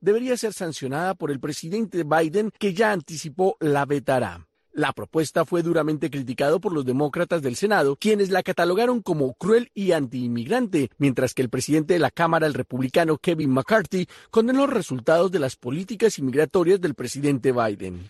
debería ser sancionada por el presidente Biden, que ya anticipó la vetará. La propuesta fue duramente criticada por los demócratas del Senado, quienes la catalogaron como cruel y antiinmigrante, mientras que el presidente de la Cámara, el republicano Kevin McCarthy, condenó los resultados de las políticas inmigratorias del presidente Biden.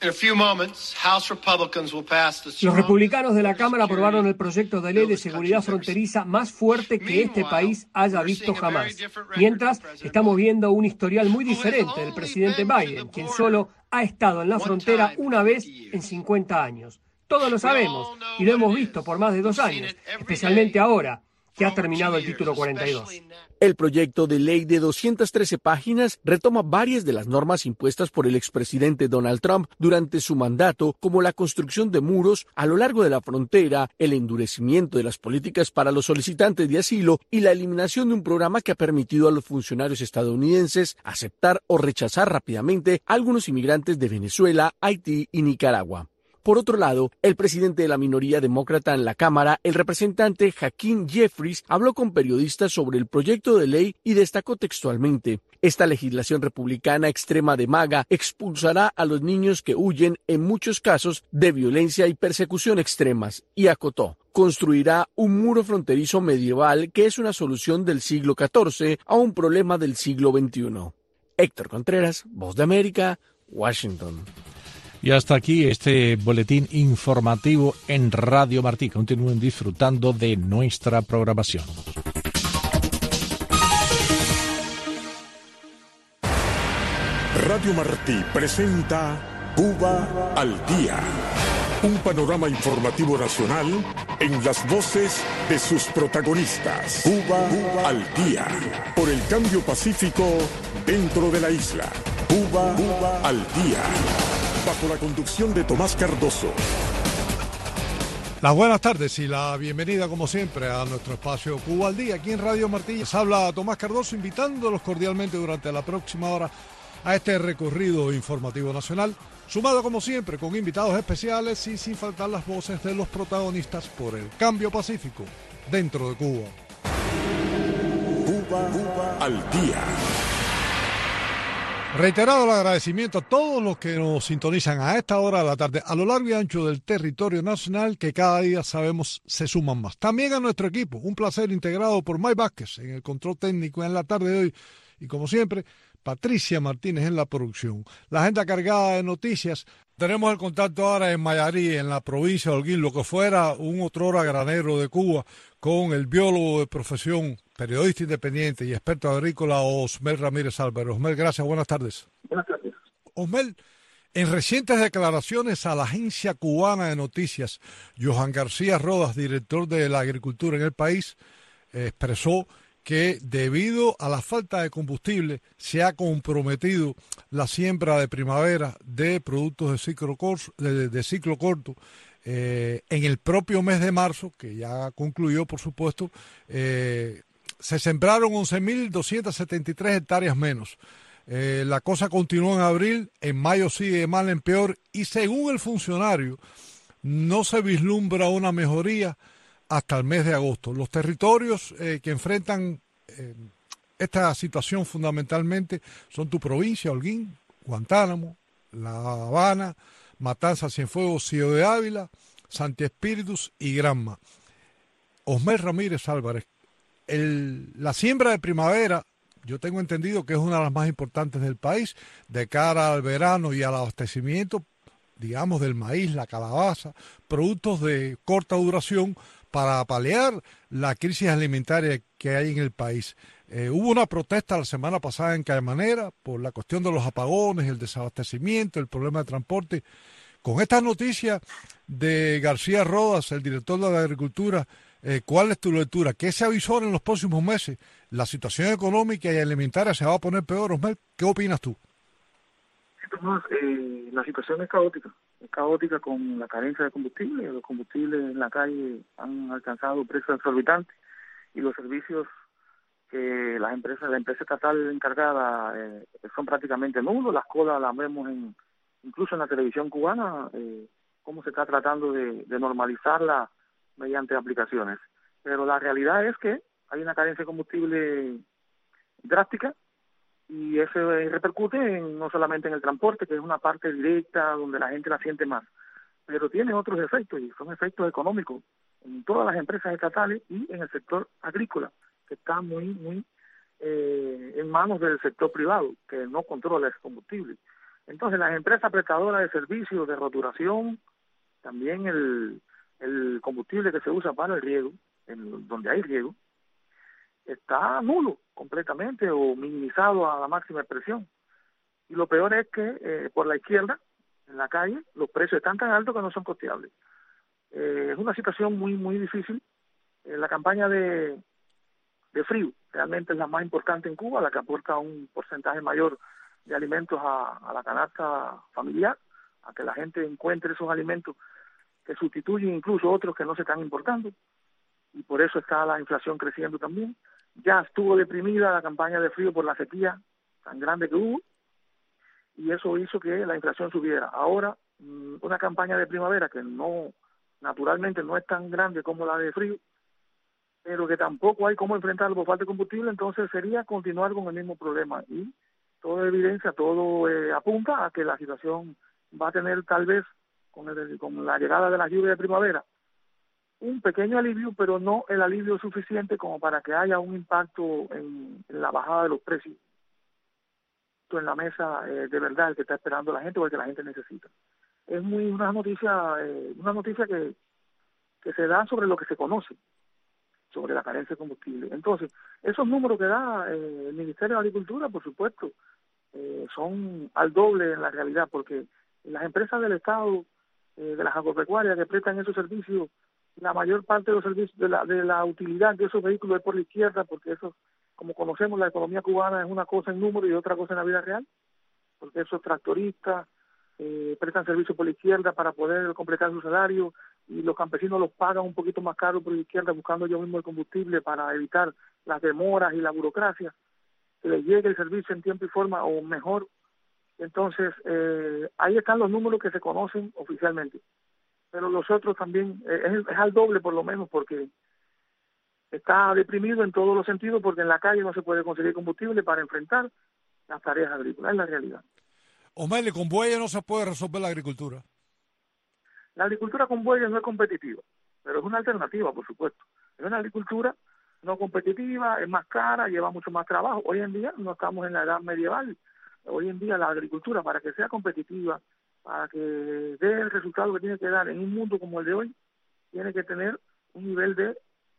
Los republicanos de la Cámara aprobaron el proyecto de ley de seguridad fronteriza más fuerte que este país haya visto jamás. Mientras, estamos viendo un historial muy diferente del presidente Biden, quien solo ha estado en la frontera una vez en 50 años. Todos lo sabemos y lo hemos visto por más de 2 años, especialmente ahora que ha terminado el título 42. El proyecto de ley de 213 páginas retoma varias de las normas impuestas por el expresidente Donald Trump durante su mandato, como la construcción de muros a lo largo de la frontera, el endurecimiento de las políticas para los solicitantes de asilo y la eliminación de un programa que ha permitido a los funcionarios estadounidenses aceptar o rechazar rápidamente a algunos inmigrantes de Venezuela, Haití y Nicaragua. Por otro lado, el presidente de la minoría demócrata en la Cámara, el representante Hakeem Jeffries, habló con periodistas sobre el proyecto de ley y destacó textualmente: esta legislación republicana extrema de MAGA expulsará a los niños que huyen, en muchos casos, de violencia y persecución extremas, y acotó: construirá un muro fronterizo medieval que es una solución del siglo XIV a un problema del siglo XXI. Héctor Contreras, Voz de América, Washington. Y hasta aquí este boletín informativo en Radio Martí. Continúen disfrutando de nuestra programación. Radio Martí presenta Cuba al Día. Un panorama informativo nacional en las voces de sus protagonistas. Cuba al Día. Por el cambio pacífico dentro de la isla. Cuba al Día. Bajo la conducción de Tomás Cardoso. Las buenas tardes y la bienvenida, como siempre, a nuestro espacio Cuba al Día, aquí en Radio Martí. Les habla Tomás Cardoso, invitándolos cordialmente durante la próxima hora a este recorrido informativo nacional, sumado como siempre con invitados especiales y sin faltar las voces de los protagonistas por el cambio pacífico dentro de Cuba. Cuba al Día. Reiterado el agradecimiento a todos los que nos sintonizan a esta hora de la tarde a lo largo y ancho del territorio nacional, que cada día sabemos se suman más. También a nuestro equipo, un placer, integrado por Mike Vázquez en el control técnico en la tarde de hoy y como siempre Patricia Martínez en la producción. La agenda cargada de noticias. Tenemos el contacto ahora en Mayarí, en la provincia de Holguín, lo que fuera un otrora granero de Cuba, con el biólogo de profesión, periodista independiente y experto agrícola Osmel Ramírez Álvarez. Osmel, gracias, buenas tardes. Buenas tardes. Osmel, en recientes declaraciones a la agencia cubana de noticias, Johan García Rodas, director de la agricultura en el país, expresó que debido a la falta de combustible se ha comprometido la siembra de primavera de productos de ciclo corto en el propio mes de marzo, que ya concluyó, por supuesto. Se sembraron 11.273 hectáreas menos. La cosa continuó en abril, en mayo sigue de mal en peor y según el funcionario no se vislumbra una mejoría hasta el mes de agosto. Los territorios que enfrentan esta situación fundamentalmente son tu provincia, Holguín, Guantánamo, La Habana, Matanzas, Cienfuegos, Ciego de Ávila, Santi Espíritus y Granma. Osmel Ramírez Álvarez, la siembra de primavera, yo tengo entendido que es una de las más importantes del país de cara al verano y al abastecimiento, digamos, del maíz, la calabaza, productos de corta duración para paliar la crisis alimentaria que hay en el país. Hubo una protesta la semana pasada en Caimanera por la cuestión de los apagones, el desabastecimiento, el problema de transporte. Con esta noticia de García Rodas, el director de la Agricultura, ¿cuál es tu lectura? ¿Qué se avisora en los próximos meses? ¿La situación económica y alimentaria se va a poner peor, Osmel? ¿Qué opinas tú? Sí, Tomás, la situación es caótica con la carencia de combustible. Los combustibles en la calle han alcanzado precios exorbitantes y los servicios que la empresa estatal encargada son prácticamente nulos. Las colas las vemos incluso en la televisión cubana, cómo se está tratando de normalizarla mediante aplicaciones. Pero la realidad es que hay una carencia de combustible drástica y eso repercute no solamente en el transporte, que es una parte directa donde la gente la siente más, pero tiene otros efectos, y son efectos económicos en todas las empresas estatales y en el sector agrícola, que está muy en manos del sector privado, que no controla ese combustible. Entonces, las empresas prestadoras de servicios de roturación, también el combustible que se usa para el riego, donde hay riego, está nulo completamente o minimizado a la máxima expresión. Y lo peor es que por la izquierda, en la calle, los precios están tan altos que no son costeables. Es una situación muy difícil. La campaña de frío realmente es la más importante en Cuba, la que aporta un porcentaje mayor de alimentos a la canasta familiar, a que la gente encuentre esos alimentos que sustituyen incluso otros que no se están importando, y por eso está la inflación creciendo también. Ya estuvo deprimida la campaña de frío por la sequía tan grande que hubo, y eso hizo que la inflación subiera. Ahora, una campaña de primavera que naturalmente no es tan grande como la de frío, pero que tampoco hay cómo enfrentarlo por falta de combustible, entonces sería continuar con el mismo problema. Y toda evidencia, todo apunta a que la situación va a tener tal vez, con la llegada de la lluvia de primavera, un pequeño alivio, pero no el alivio suficiente como para que haya un impacto en la bajada de los precios en la mesa de verdad, el que está esperando la gente o el que la gente necesita. Es una noticia que se da sobre lo que se conoce, sobre la carencia de combustible. Entonces, esos números que da el Ministerio de Agricultura, por supuesto, son al doble en la realidad, porque las empresas del Estado, de las agropecuarias que prestan esos servicios, la mayor parte de los servicios de la utilidad de esos vehículos es por la izquierda, porque eso, como conocemos, la economía cubana es una cosa en número y otra cosa en la vida real, porque esos tractoristas prestan servicio por la izquierda para poder completar su salario, y los campesinos los pagan un poquito más caro por la izquierda, buscando ellos mismos el combustible para evitar las demoras y la burocracia, que les llegue el servicio en tiempo y forma o mejor. Entonces, ahí están los números que se conocen oficialmente, pero los otros también es al doble por lo menos, porque está deprimido en todos los sentidos, porque en la calle no se puede conseguir combustible para enfrentar las tareas agrícolas, es la realidad. O'Malley, con bueyes no se puede resolver la agricultura. La agricultura con bueyes no es competitiva, pero es una alternativa, por supuesto. Es una agricultura no competitiva, es más cara, lleva mucho más trabajo. Hoy en día no estamos en la edad medieval. Hoy en día la agricultura, para que sea competitiva, para que dé el resultado que tiene que dar en un mundo como el de hoy, tiene que tener un nivel de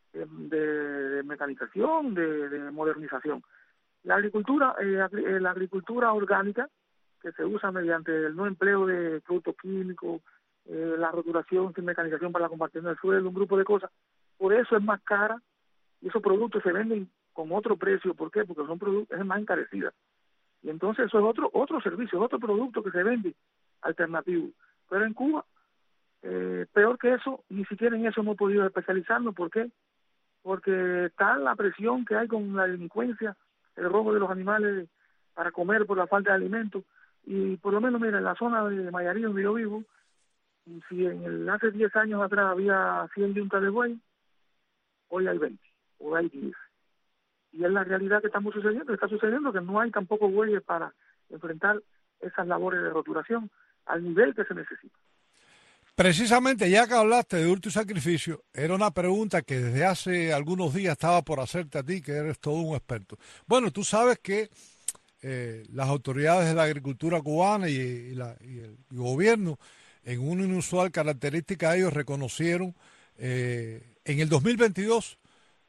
mecanización, de modernización. La agricultura orgánica, que se usa mediante el no empleo de productos químicos, la roturación sin mecanización para la compactación del suelo, un grupo de cosas, por eso es más cara, y esos productos se venden con otro precio. ¿Por qué? Porque son productos, es más encarecida. Y entonces eso es otro servicio, otro producto que se vende alternativo. Pero en Cuba, peor que eso, ni siquiera en eso hemos podido especializarnos. ¿Por qué? Porque está la presión que hay con la delincuencia, el robo de los animales para comer por la falta de alimentos. Y por lo menos, mira, en la zona de Mayarí, donde yo vivo, si hace 10 años atrás había 100 yuntas de buey, hoy hay 20, o hay 10. Y es la realidad que está sucediendo que no hay tampoco bueyes para enfrentar esas labores de roturación al nivel que se necesita. Precisamente, ya que hablaste de hurto y sacrificio, era una pregunta que desde hace algunos días estaba por hacerte a ti, que eres todo un experto. Bueno, tú sabes que las autoridades de la agricultura cubana y el gobierno, en una inusual característica, ellos reconocieron en el 2022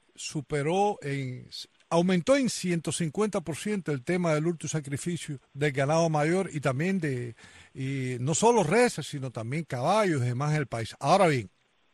aumentó en 150% el tema del hurto y sacrificio del ganado mayor, y también y no solo reses, sino también caballos y demás en el país. Ahora bien,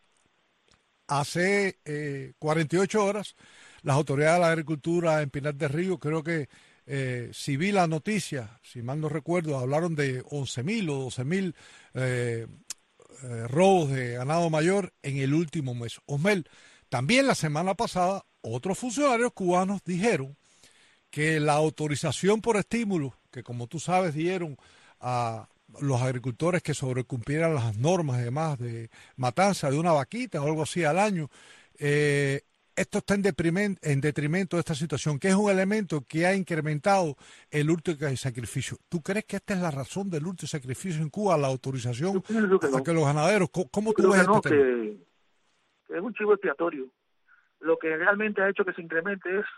hace 48 horas las autoridades de la agricultura en Pinar del Río, creo que si vi la noticia, si mal no recuerdo, hablaron de 11.000 o 12.000 robos de ganado mayor en el último mes. Osmel, también la semana pasada otros funcionarios cubanos dijeron que la autorización por estímulo, que como tú sabes dieron a los agricultores que sobrecumplieran las normas y demás de matanza de una vaquita o algo así al año, esto está en detrimento de esta situación, que es un elemento que ha incrementado el hurto y sacrificio. ¿Tú crees que esta es la razón del hurto y sacrificio en Cuba, la autorización a que los ganaderos? ¿Cómo tú ves este tema? Que es un chivo expiatorio. Lo que realmente ha hecho que se incremente es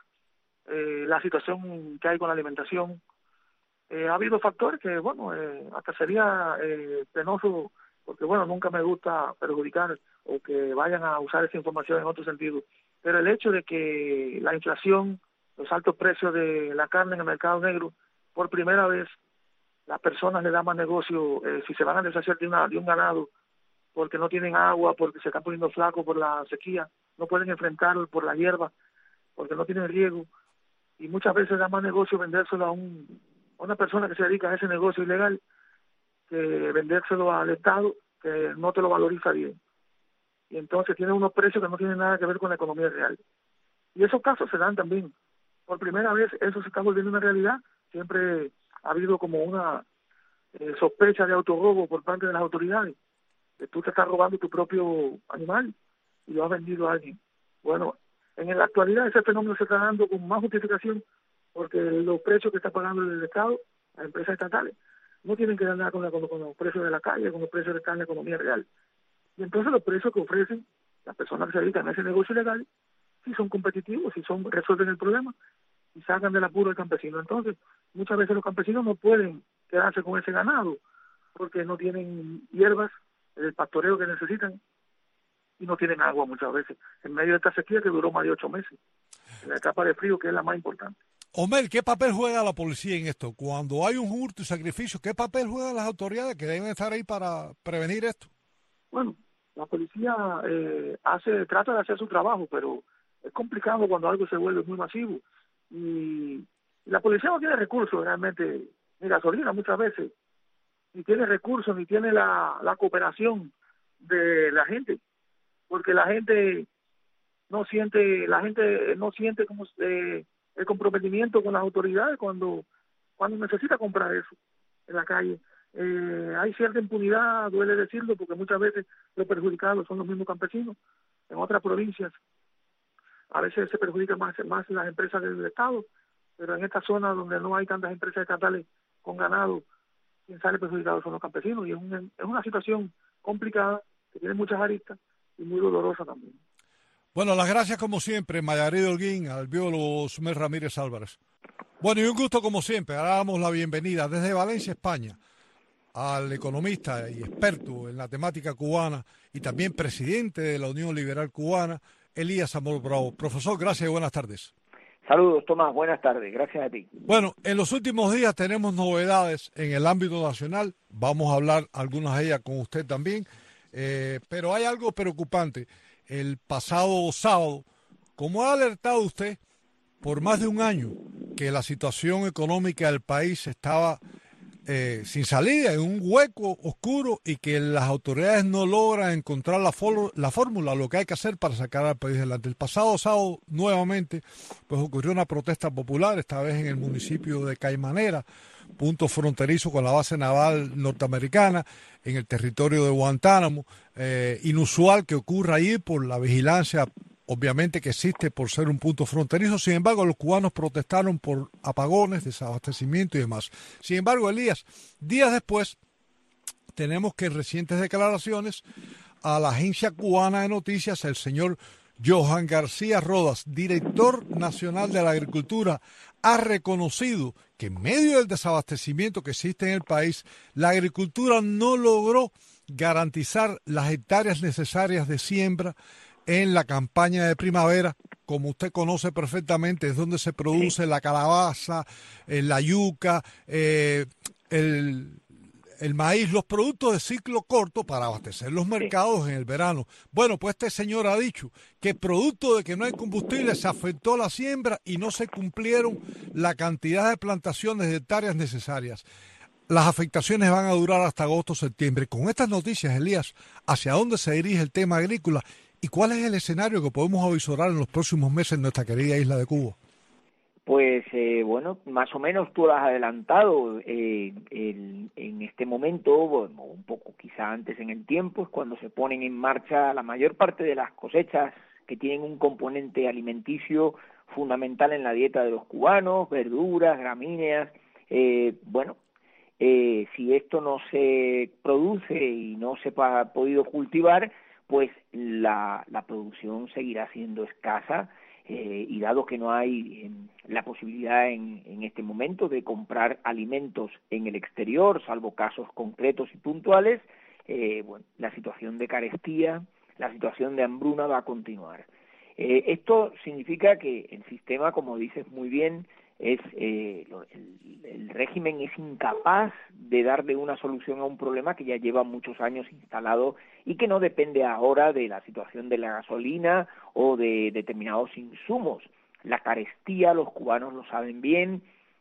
la situación que hay con la alimentación. Ha habido factores que, bueno, hasta sería penoso, porque, bueno, nunca me gusta perjudicar o que vayan a usar esa información en otro sentido. Pero el hecho de que la inflación, los altos precios de la carne en el mercado negro, por primera vez, las personas le dan más negocio si se van a deshacer de un ganado, porque no tienen agua, porque se están poniendo flacos por la sequía, no pueden enfrentar por la hierba, porque no tienen riego, y muchas veces da más negocio vendérselo a una persona que se dedica a ese negocio ilegal que vendérselo al Estado, que no te lo valoriza bien. Y entonces tiene unos precios que no tienen nada que ver con la economía real. Y esos casos se dan también. Por primera vez eso se está volviendo una realidad. Siempre ha habido como una sospecha de autorrobo por parte de las autoridades, que tú te estás robando tu propio animal y lo has vendido a alguien. Bueno, en la actualidad ese fenómeno se está dando con más justificación, porque los precios que está pagando el Estado, las empresas estatales, no tienen que ver nada con los precios de la calle, con los precios que están en la economía real. Y entonces los precios que ofrecen las personas que se dedican a ese negocio ilegal, si son competitivos, si resuelven el problema y sacan del apuro al campesino. Entonces, muchas veces los campesinos no pueden quedarse con ese ganado porque no tienen hierbas, el pastoreo que necesitan, y no tienen agua muchas veces, en medio de esta sequía que duró más de 8 meses, en la etapa de frío, que es la más importante. Omar, ¿qué papel juega la policía en esto? Cuando hay un hurto y sacrificio, ¿qué papel juegan las autoridades que deben estar ahí para prevenir esto? Bueno, la policía trata de hacer su trabajo, pero es complicado cuando algo se vuelve muy masivo. Y la policía no tiene recursos realmente, ni gasolina muchas veces, ni tiene recursos, ni tiene la cooperación de la gente, porque la gente no siente como el comprometimiento con las autoridades cuando necesita comprar eso en la calle. Hay cierta impunidad, duele decirlo, porque muchas veces los perjudicados son los mismos campesinos. En otras provincias a veces se perjudican más las empresas del Estado, pero en esta zona donde no hay tantas empresas estatales con ganado, quien sale perjudicado son los campesinos, y es una situación complicada, que tiene muchas aristas y muy dolorosa también. Bueno, las gracias como siempre, Mayarid Holguín, al biólogo Sumel Ramírez Álvarez. Bueno, y un gusto como siempre. Ahora damos la bienvenida desde Valencia, España, al economista y experto en la temática cubana y también presidente de la Unión Liberal Cubana, Elías Amor Bravo. Profesor, gracias y buenas tardes. Saludos, Tomás, buenas tardes, gracias a ti. Bueno, en los últimos días tenemos novedades en el ámbito nacional, vamos a hablar algunas de ellas con usted también, pero hay algo preocupante. El pasado sábado, como ha alertado usted, por más de un año que la situación económica del país estaba sin salida, en un hueco oscuro, y que las autoridades no logran encontrar la fórmula, lo que hay que hacer para sacar al país adelante. El pasado sábado, nuevamente, pues ocurrió una protesta popular, esta vez en el municipio de Caimanera, punto fronterizo con la base naval norteamericana, en el territorio de Guantánamo. Inusual que ocurra ahí por la vigilancia obviamente que existe por ser un punto fronterizo. Sin embargo, los cubanos protestaron por apagones, desabastecimiento y demás. Sin embargo, Elías, días después tenemos que en recientes declaraciones a la agencia cubana de noticias, el señor Johan García Rodas, director nacional de la agricultura, ha reconocido que en medio del desabastecimiento que existe en el país, la agricultura no logró garantizar las hectáreas necesarias de siembra en la campaña de primavera. Como usted conoce perfectamente, es donde se produce la calabaza, la yuca, el maíz, los productos de ciclo corto para abastecer los mercados en el verano. Bueno, pues este señor ha dicho que producto de que no hay combustible se afectó la siembra y no se cumplieron la cantidad de plantaciones de hectáreas necesarias. Las afectaciones van a durar hasta agosto o septiembre. Con estas noticias, Elías, ¿hacia dónde se dirige el tema agrícola? ¿Y cuál es el escenario que podemos avisorar en los próximos meses en nuestra querida isla de Cuba? Pues bueno, más o menos tú lo has adelantado. En este momento, bueno, un poco quizá antes en el tiempo, es cuando se ponen en marcha la mayor parte de las cosechas que tienen un componente alimenticio fundamental en la dieta de los cubanos, verduras, gramíneas. Si esto no se produce y no se ha podido cultivar, pues la producción seguirá siendo escasa, y dado que no hay la posibilidad en este momento de comprar alimentos en el exterior, salvo casos concretos y puntuales, la situación de carestía, la situación de hambruna va a continuar. Esto significa que el sistema, como dices muy bien, el régimen es incapaz de darle una solución a un problema que ya lleva muchos años instalado y que no depende ahora de la situación de la gasolina o de determinados insumos. La carestía, los cubanos lo saben bien,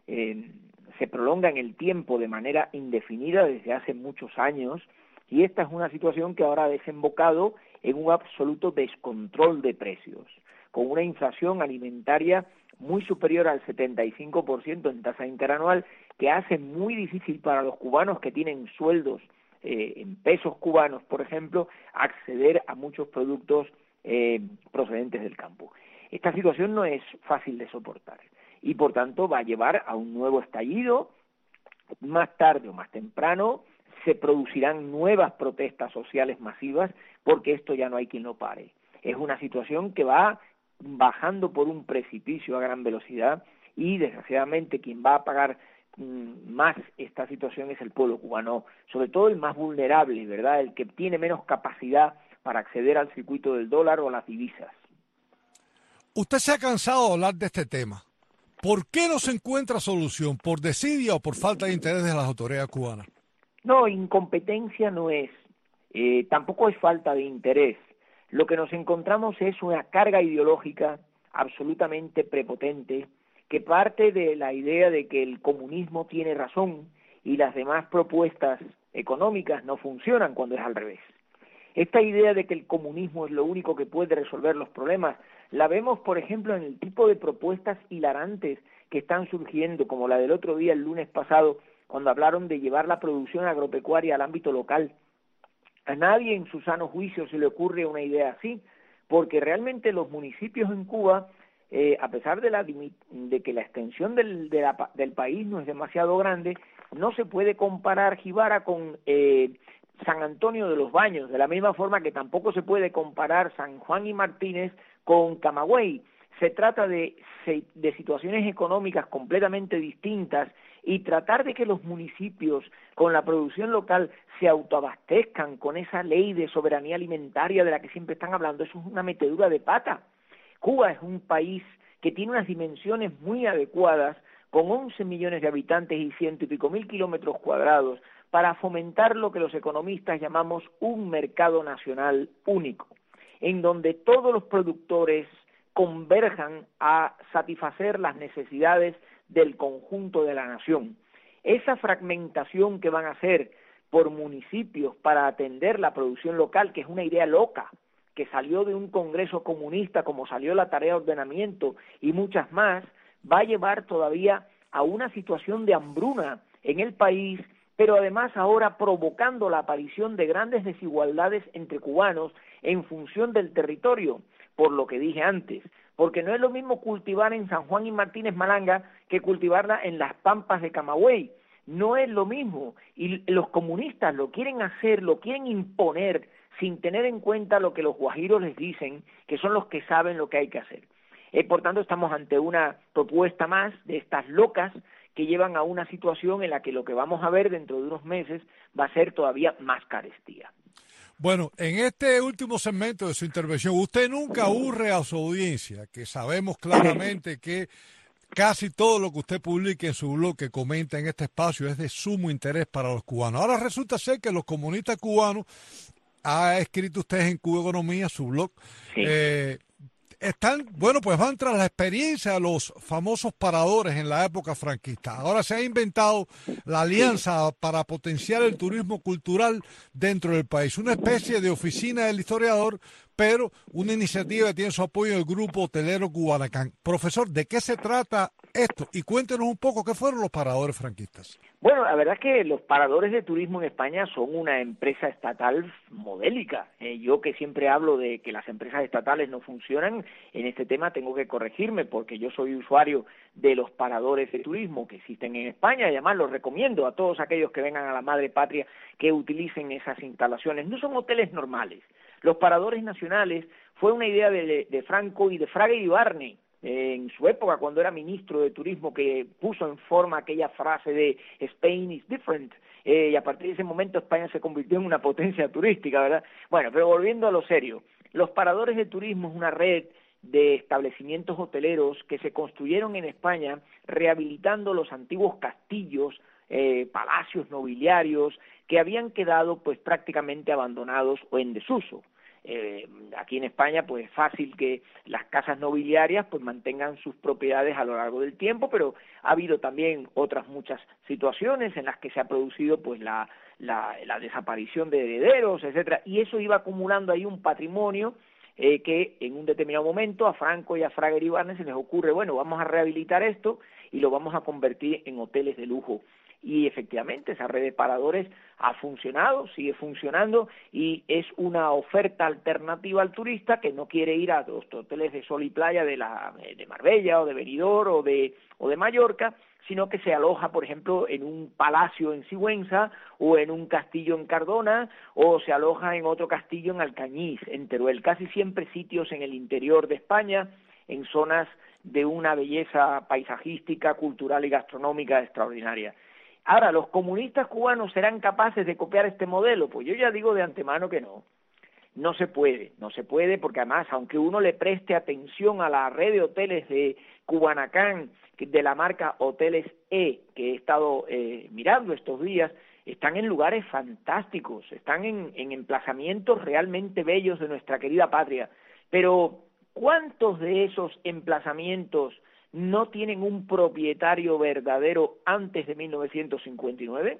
se prolonga en el tiempo de manera indefinida desde hace muchos años, y esta es una situación que ahora ha desembocado en un absoluto descontrol de precios, con una inflación alimentaria muy superior al 75% en tasa interanual, que hace muy difícil para los cubanos que tienen sueldos en pesos cubanos, por ejemplo, acceder a muchos productos procedentes del campo. Esta situación no es fácil de soportar y, por tanto, va a llevar a un nuevo estallido. Más tarde o más temprano se producirán nuevas protestas sociales masivas, porque esto ya no hay quien lo pare. Es una situación que va bajando por un precipicio a gran velocidad, y desgraciadamente quien va a pagar más esta situación es el pueblo cubano, sobre todo el más vulnerable, ¿verdad?, el que tiene menos capacidad para acceder al circuito del dólar o a las divisas. Usted se ha cansado de hablar de este tema. ¿Por qué no se encuentra solución? ¿Por desidia o por falta de interés de las autoridades cubanas? No, incompetencia no es, tampoco es falta de interés. Lo que nos encontramos es una carga ideológica absolutamente prepotente, que parte de la idea de que el comunismo tiene razón y las demás propuestas económicas no funcionan, cuando es al revés. Esta idea de que el comunismo es lo único que puede resolver los problemas la vemos, por ejemplo, en el tipo de propuestas hilarantes que están surgiendo, como la del otro día, el lunes pasado, cuando hablaron de llevar la producción agropecuaria al ámbito local. A nadie en su sano juicio se le ocurre una idea así, porque realmente los municipios en Cuba, a pesar de que la extensión del país no es demasiado grande, no se puede comparar Jibara con San Antonio de los Baños, de la misma forma que tampoco se puede comparar San Juan y Martínez con Camagüey. Se trata de situaciones económicas completamente distintas, y tratar de que los municipios con la producción local se autoabastezcan con esa ley de soberanía alimentaria de la que siempre están hablando, eso es una metedura de pata. Cuba es un país que tiene unas dimensiones muy adecuadas, con 11 millones de habitantes y 100 y pico mil kilómetros cuadrados, para fomentar lo que los economistas llamamos un mercado nacional único, en donde todos los productores converjan a satisfacer las necesidades del conjunto de la nación. Esa fragmentación que van a hacer por municipios para atender la producción local, que es una idea loca, que salió de un congreso comunista, como salió la tarea de ordenamiento y muchas más, va a llevar todavía a una situación de hambruna en el país, pero además ahora provocando la aparición de grandes desigualdades entre cubanos en función del territorio, por lo que dije antes, porque no es lo mismo cultivar en San Juan y Martínez Malanga que cultivarla en las pampas de Camagüey. No es lo mismo, y los comunistas lo quieren hacer, lo quieren imponer, sin tener en cuenta lo que los guajiros les dicen, que son los que saben lo que hay que hacer. Por tanto, estamos ante una propuesta más de estas locas que llevan a una situación en la que lo que vamos a ver dentro de unos meses va a ser todavía más carestía. Bueno, en este último segmento de su intervención, usted nunca aburre a su audiencia, que sabemos claramente que casi todo lo que usted publique en su blog, que comenta en este espacio, es de sumo interés para los cubanos. Ahora resulta ser que los comunistas cubanos, ha escrito usted en Cuba Economía, su blog, Sí. Pues van tras la experiencia de los famosos paradores en la época franquista. Ahora se ha inventado la alianza para potenciar el turismo cultural dentro del país, una especie de oficina del historiador, pero una iniciativa que tiene su apoyo del grupo hotelero Guanacán. Profesor, ¿de qué se trata esto. Y cuéntenos un poco qué fueron los paradores franquistas. Bueno, la verdad es que los paradores de turismo en España son una empresa estatal modélica. Yo que siempre hablo de que las empresas estatales no funcionan, en este tema tengo que corregirme porque yo soy usuario de los paradores de turismo que existen en España y además los recomiendo a todos aquellos que vengan a la madre patria que utilicen esas instalaciones. No son hoteles normales. Los paradores nacionales fue una idea de Franco y de Fraga Iribarne, en su época, cuando era ministro de Turismo, que puso en forma aquella frase de Spain is different, y a partir de ese momento España se convirtió en una potencia turística, ¿verdad? Bueno, pero volviendo a lo serio, los paradores de turismo es una red de establecimientos hoteleros que se construyeron en España rehabilitando los antiguos castillos, palacios nobiliarios que habían quedado pues prácticamente abandonados o en desuso. Aquí en España pues es fácil que las casas nobiliarias pues mantengan sus propiedades a lo largo del tiempo, pero ha habido también otras muchas situaciones en las que se ha producido pues la desaparición de herederos, etcétera, y eso iba acumulando ahí un patrimonio que en un determinado momento a Franco y a Fraga Iribarne se les ocurre, bueno, vamos a rehabilitar esto y lo vamos a convertir en hoteles de lujo. Y efectivamente esa red de paradores ha funcionado, sigue funcionando y es una oferta alternativa al turista que no quiere ir a los hoteles de sol y playa de Marbella o de Benidorm o de Mallorca, sino que se aloja, por ejemplo, en un palacio en Sigüenza o en un castillo en Cardona o se aloja en otro castillo en Alcañiz, en Teruel, casi siempre sitios en el interior de España, en zonas de una belleza paisajística, cultural y gastronómica extraordinaria. Ahora, ¿los comunistas cubanos serán capaces de copiar este modelo? Pues yo ya digo de antemano que no. No se puede porque además, aunque uno le preste atención a la red de hoteles de Cubanacán, de la marca Hoteles E, que he estado mirando estos días, están en lugares fantásticos, están en emplazamientos realmente bellos de nuestra querida patria. Pero, ¿cuántos de esos emplazamientos no tienen un propietario verdadero antes de 1959?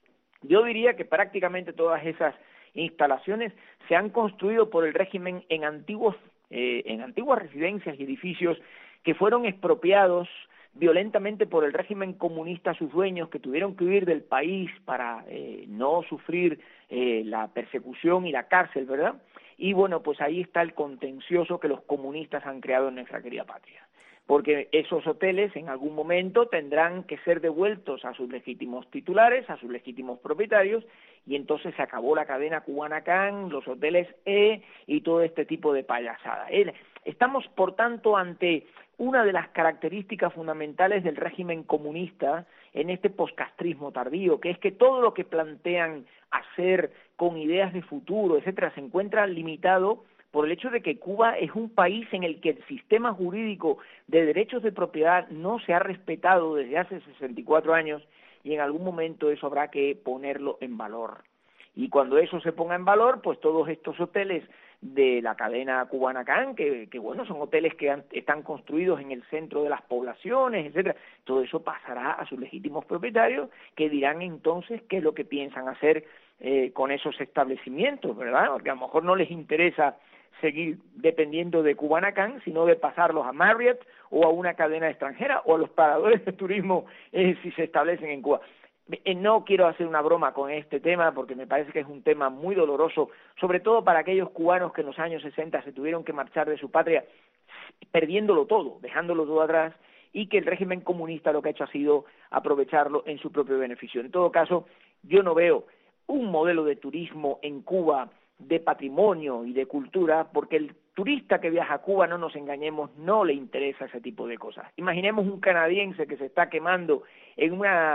Yo diría que prácticamente todas esas instalaciones se han construido por el régimen en antiguas residencias y edificios que fueron expropiados violentamente por el régimen comunista a sus dueños, que tuvieron que huir del país para no sufrir la persecución y la cárcel, ¿verdad? Y bueno, pues ahí está el contencioso que los comunistas han creado en nuestra querida patria, porque esos hoteles en algún momento tendrán que ser devueltos a sus legítimos titulares, a sus legítimos propietarios, y entonces se acabó la cadena Cubanacán, los hoteles E y todo este tipo de payasadas. Estamos, por tanto, ante una de las características fundamentales del régimen comunista en este poscastrismo tardío, que es que todo lo que plantean hacer con ideas de futuro, etcétera, se encuentra limitado por el hecho de que Cuba es un país en el que el sistema jurídico de derechos de propiedad no se ha respetado desde hace 64 años y en algún momento eso habrá que ponerlo en valor. Y cuando eso se ponga en valor, pues todos estos hoteles de la cadena Cubanacán, que bueno, son hoteles que están construidos en el centro de las poblaciones, etcétera, todo eso pasará a sus legítimos propietarios, que dirán entonces qué es lo que piensan hacer con esos establecimientos, ¿verdad? Porque a lo mejor no les interesa seguir dependiendo de Cubanacán, sino de pasarlos a Marriott o a una cadena extranjera o a los paradores de turismo si se establecen en Cuba. No quiero hacer una broma con este tema porque me parece que es un tema muy doloroso, sobre todo para aquellos cubanos que en los años 60 se tuvieron que marchar de su patria perdiéndolo todo, dejándolo todo atrás, y que el régimen comunista lo que ha hecho ha sido aprovecharlo en su propio beneficio. En todo caso, yo no veo un modelo de turismo en Cuba de patrimonio y de cultura, porque el turista que viaja a Cuba, no nos engañemos, no le interesa ese tipo de cosas. Imaginemos un canadiense que se está quemando en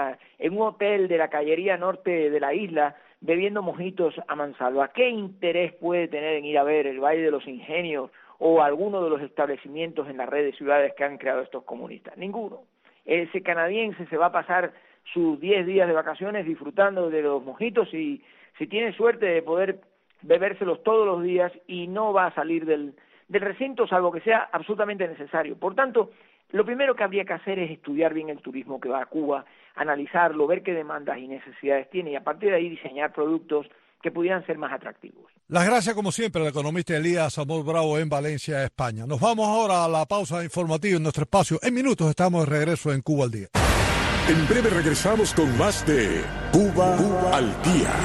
un hotel de la Caballería Norte de la isla, bebiendo mojitos a mansalva. ¿Qué interés puede tener en ir a ver el Valle de los Ingenios o alguno de los establecimientos en la red de ciudades que han creado estos comunistas? Ninguno. Ese canadiense se va a pasar sus 10 días de vacaciones disfrutando de los mojitos y si tiene suerte de poder bebérselos todos los días y no va a salir del recinto salvo que sea absolutamente necesario. Por tanto, lo primero que habría que hacer es estudiar bien el turismo que va a Cuba, analizarlo, ver qué demandas y necesidades tiene y a partir de ahí diseñar productos que pudieran ser más atractivos. Las gracias, como siempre, al economista Elías Amor Bravo en Valencia, España. Nos vamos ahora a la pausa informativa en nuestro espacio. En minutos estamos de regreso en Cuba al Día. En breve regresamos con más de Cuba al Día.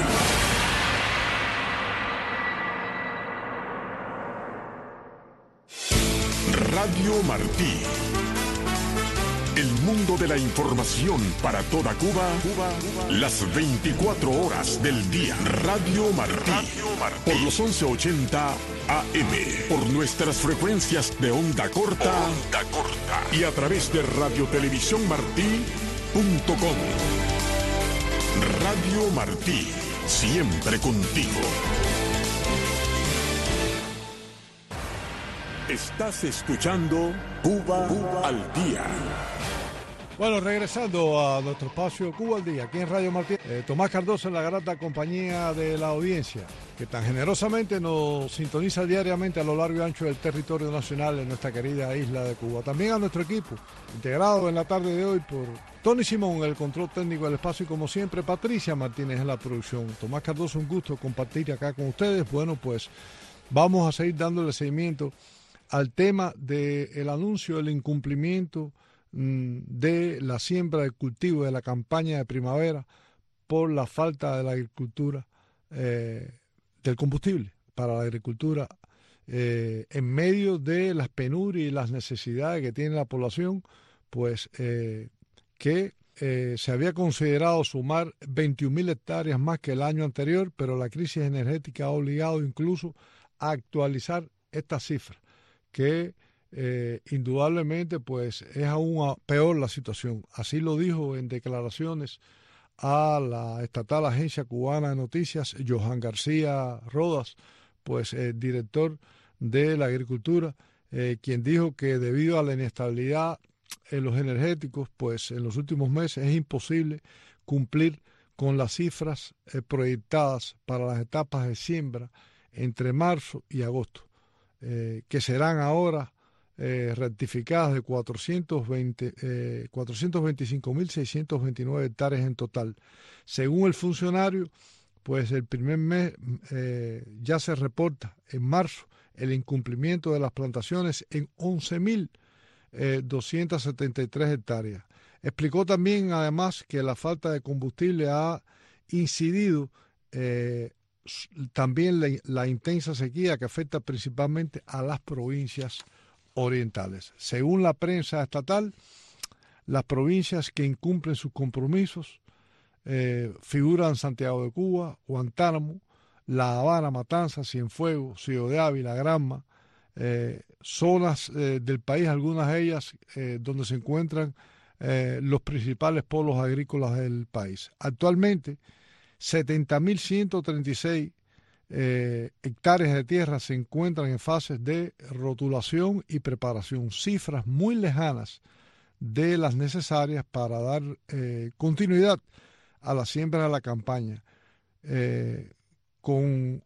Radio Martí. El mundo de la información para toda Cuba, las 24 horas del día. Radio Martí. Por los 1180 AM. Por nuestras frecuencias de onda corta. Y a través de radiotelevisiónmartí.com. Radio Martí. Siempre contigo. Estás escuchando Cuba al Día. Bueno, regresando a nuestro espacio Cuba al Día, aquí en Radio Martí, Tomás Cardoso en la grata compañía de la audiencia, que tan generosamente nos sintoniza diariamente a lo largo y ancho del territorio nacional en nuestra querida isla de Cuba. También a nuestro equipo, integrado en la tarde de hoy por Tony Simón, el control técnico del espacio, y como siempre, Patricia Martínez en la producción. Tomás Cardoso, un gusto compartir acá con ustedes. Bueno, pues vamos a seguir dándole seguimiento al tema del anuncio del incumplimiento de la siembra del cultivo de la campaña de primavera por la falta de la agricultura, del combustible para la agricultura, en medio de las penurias y las necesidades que tiene la población, pues que se había considerado sumar 21.000 hectáreas más que el año anterior, pero la crisis energética ha obligado incluso a actualizar esta cifra, que indudablemente pues es aún peor la situación. Así lo dijo en declaraciones a la estatal Agencia Cubana de Noticias Johan García Rodas, pues director de la agricultura, quien dijo que debido a la inestabilidad en los energéticos, pues en los últimos meses es imposible cumplir con las cifras proyectadas para las etapas de siembra entre marzo y agosto, que serán ahora rectificadas de 425.629 hectáreas en total. Según el funcionario, pues el primer mes ya se reporta en marzo el incumplimiento de las plantaciones en 11.273 hectáreas. Explicó también, además, que la falta de combustible ha incidido también la intensa sequía que afecta principalmente a las provincias orientales. Según la prensa estatal, las provincias que incumplen sus compromisos figuran Santiago de Cuba, Guantánamo, La Habana, Matanzas, Cienfuegos, Ciudad de Ávila, Granma, zonas del país, algunas de ellas donde se encuentran los principales polos agrícolas del país. Actualmente, 70.136 hectáreas de tierra se encuentran en fases de rotulación y preparación, cifras muy lejanas de las necesarias para dar continuidad a la siembra de la campaña, con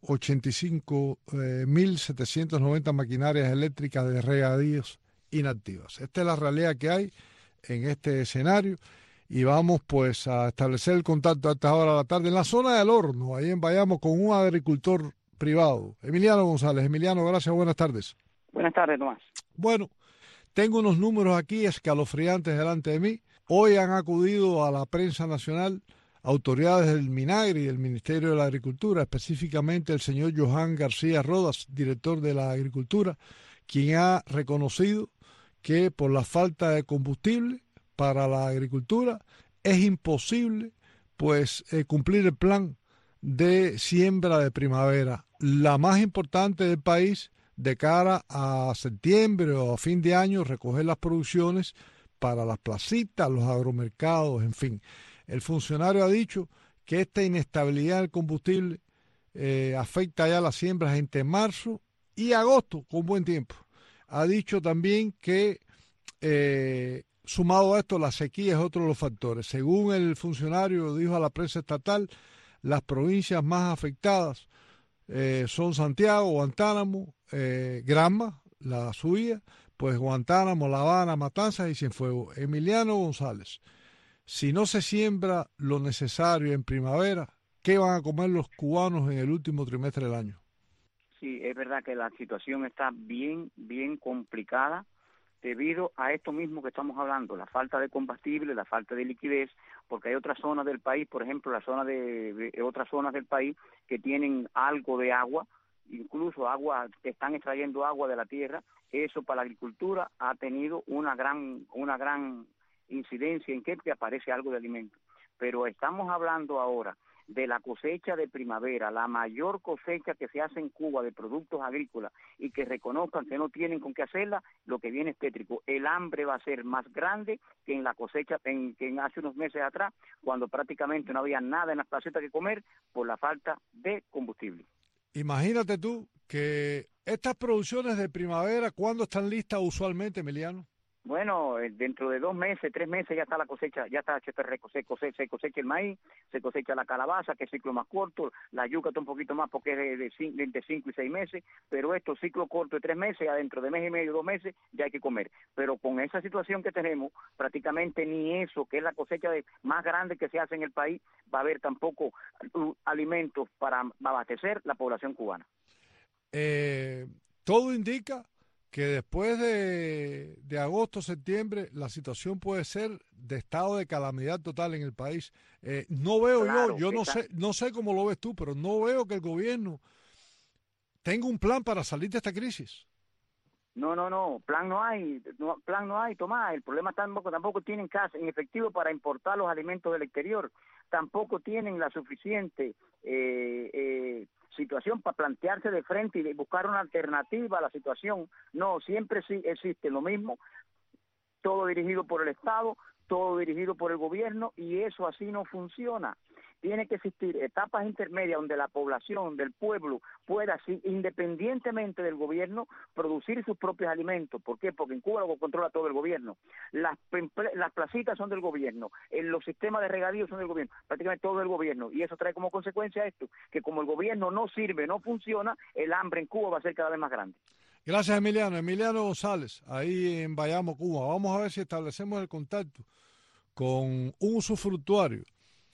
85.790 maquinarias eléctricas de regadíos inactivas. Esta es la realidad que hay en este escenario. Y vamos pues a establecer el contacto a esta hora de la tarde en la zona del Horno, ahí en Bayamo, con un agricultor privado, Emiliano González. Emiliano, gracias, buenas tardes. Buenas tardes, Tomás. Bueno, tengo unos números aquí escalofriantes delante de mí. Hoy han acudido a la prensa nacional autoridades del MINAGRI y del Ministerio de la Agricultura, específicamente el señor Johan García Rodas, director de la Agricultura, quien ha reconocido que por la falta de combustible para la agricultura es imposible pues cumplir el plan de siembra de primavera, la más importante del país, de cara a septiembre o a fin de año, recoger las producciones para las placitas, los agromercados, en fin. El funcionario ha dicho que esta inestabilidad del combustible afecta ya las siembras entre marzo y agosto con buen tiempo. Ha dicho también que sumado a esto, la sequía es otro de los factores. Según el funcionario dijo a la prensa estatal, las provincias más afectadas son Santiago, Guantánamo, Granma, la suya, pues Guantánamo, La Habana, Matanzas y Cienfuegos. Emiliano González, si no se siembra lo necesario en primavera, qué van a comer los cubanos en el último trimestre del año. Sí, es verdad que la situación está bien complicada debido a esto mismo que estamos hablando, la falta de combustible, la falta de liquidez, porque hay otras zonas del país, por ejemplo, la zona de otras zonas del país que tienen algo de agua, incluso agua, que están extrayendo agua de la tierra. Eso para la agricultura ha tenido una gran incidencia en que aparece algo de alimento. Pero estamos hablando ahora de la cosecha de primavera, la mayor cosecha que se hace en Cuba de productos agrícolas, y que reconozcan que no tienen con qué hacerla, lo que viene es tétrico. El hambre va a ser más grande que en la cosecha que en hace unos meses atrás, cuando prácticamente no había nada en las placetas que comer por la falta de combustible. Imagínate tú que estas producciones de primavera, ¿cuándo están listas usualmente, Emiliano? Bueno, dentro de 2 meses, 3 meses ya está la cosecha, ya está, se cosecha el maíz, se cosecha la calabaza, que es ciclo más corto, la yuca está un poquito más porque es de 5 y 6 meses, pero esto, ciclo corto de 3 meses, ya dentro de mes y medio, 2 meses, ya hay que comer. Pero con esa situación que tenemos, prácticamente ni eso, que es la cosecha más grande que se hace en el país, va a haber tampoco alimentos para abastecer la población cubana. Todo indica que después de agosto, septiembre, la situación puede ser de estado de calamidad total en el país. No veo claro, yo no sé cómo lo ves tú, pero no veo que el gobierno tenga un plan para salir de esta crisis. No, plan no hay, Tomás. El problema tampoco tienen casa en efectivo para importar los alimentos del exterior, tampoco tienen la suficiente situación para plantearse de frente y de buscar una alternativa a la situación. No, siempre sí existe lo mismo, todo dirigido por el Estado, todo dirigido por el gobierno, y eso así no funciona. Tiene que existir etapas intermedias donde la población del pueblo pueda, sí, independientemente del gobierno, producir sus propios alimentos. ¿Por qué? Porque en Cuba lo controla todo el gobierno. Las placitas son del gobierno, los sistemas de regadío son del gobierno, prácticamente todo del gobierno. Y eso trae como consecuencia esto, que como el gobierno no sirve, no funciona, el hambre en Cuba va a ser cada vez más grande. Gracias, Emiliano. Emiliano González, ahí en Bayamo, Cuba. Vamos a ver si establecemos el contacto con un usufructuario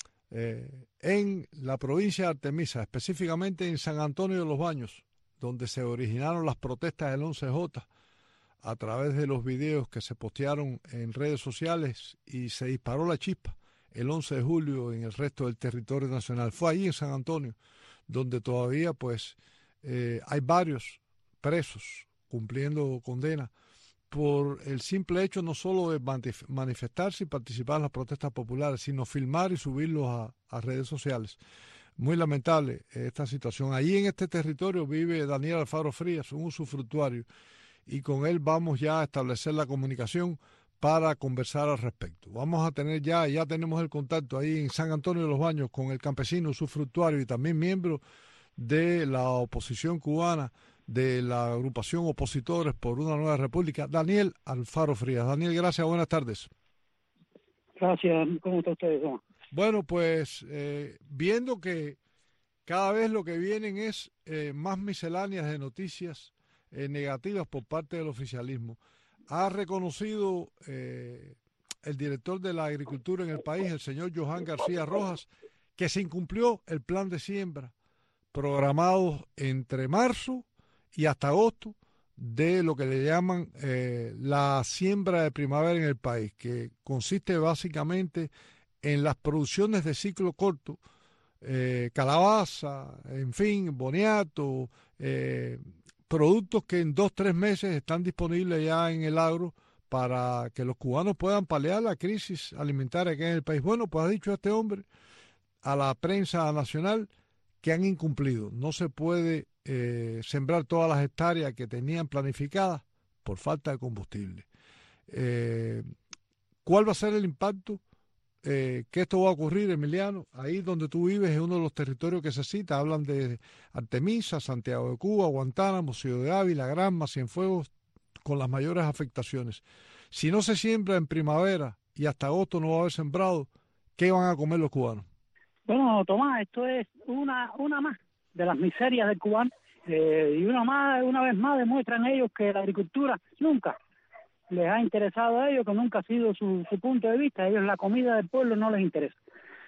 en la provincia de Artemisa, específicamente en San Antonio de los Baños, donde se originaron las protestas del 11J a través de los videos que se postearon en redes sociales, y se disparó la chispa el 11 de julio en el resto del territorio nacional. Fue allí en San Antonio donde todavía hay varios presos cumpliendo condena por el simple hecho no solo de manifestarse y participar en las protestas populares, sino filmar y subirlos a redes sociales. Muy lamentable esta situación. Allí en este territorio vive Daniel Alfaro Frías, un usufructuario, y con él vamos ya a establecer la comunicación para conversar al respecto. Vamos a tener ya tenemos el contacto ahí en San Antonio de los Baños con el campesino usufructuario y también miembro de la oposición cubana, de la agrupación Opositores por una Nueva República, Daniel Alfaro Frías. Daniel, gracias, buenas tardes. Gracias, ¿cómo está usted? Bueno, pues viendo que cada vez lo que vienen es más misceláneas de noticias negativas por parte del oficialismo. Ha reconocido el director de la agricultura en el país, el señor Johan García Rojas, que se incumplió el plan de siembra programado entre marzo y hasta agosto de lo que le llaman la siembra de primavera en el país, que consiste básicamente en las producciones de ciclo corto, calabaza, en fin, boniato, productos que en 2-3 meses están disponibles ya en el agro para que los cubanos puedan paliar la crisis alimentaria que hay en el país. Bueno, pues ha dicho este hombre a la prensa nacional que han incumplido. No se puede sembrar todas las hectáreas que tenían planificadas por falta de combustible. ¿Cuál va a ser el impacto que esto va a ocurrir, Emiliano? Ahí donde tú vives es uno de los territorios que se cita. Hablan de Artemisa, Santiago de Cuba, Guantánamo, Ciudad de Ávila, Granma, Cienfuegos, con las mayores afectaciones. Si no se siembra en primavera y hasta agosto no va a haber sembrado, ¿qué van a comer los cubanos? Bueno, Tomás, esto es una más de las miserias del cubano, y una vez más demuestran ellos que la agricultura nunca les ha interesado a ellos, que nunca ha sido su punto de vista. A ellos la comida del pueblo no les interesa.